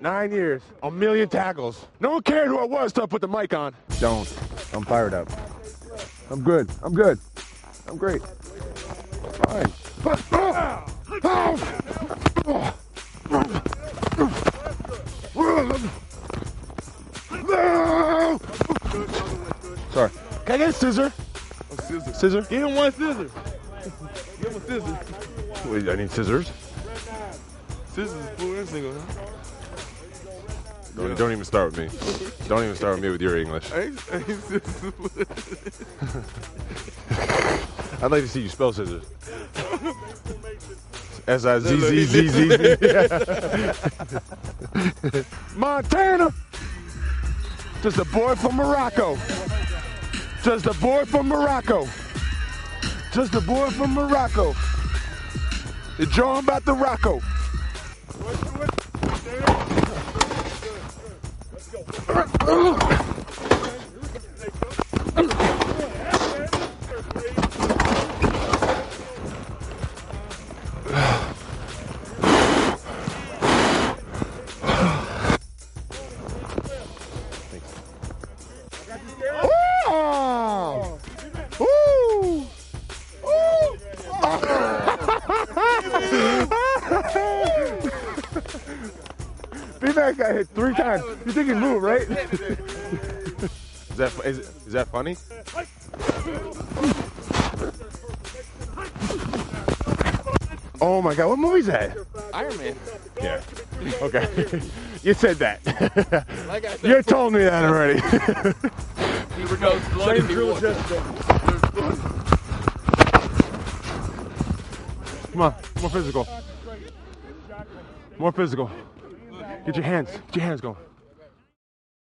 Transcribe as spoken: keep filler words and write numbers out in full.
Nine years, a million tackles. No one cared who I was till I put the mic on. Don't. I'm fired up. I'm good. I'm good. I'm great. Fine. Sorry. Can I get a scissor? A scissor. Scissor? Give him one scissor. Give him a scissor. Wait, I need scissors. Scissors, fool. This nigga, huh? Don't, yeah. don't even start with me. Don't even start with me with your English. Ain't, ain't scissors. I'd like to see you spell scissors. S I Z Z Z Z Z. Montana. Just a boy from Morocco. Just a boy from Morocco. Just a boy from Morocco. You're drawing about the Rocco. B-Max got hit three times. You think he moved, right? Is that is, is that funny? Oh my God! What movie's that? Iron Man. Yeah. Okay. You said that. Like I said, you told me that already. He goes blood if he wants. Come on, more physical. More physical. Get your hands. Get your hands going.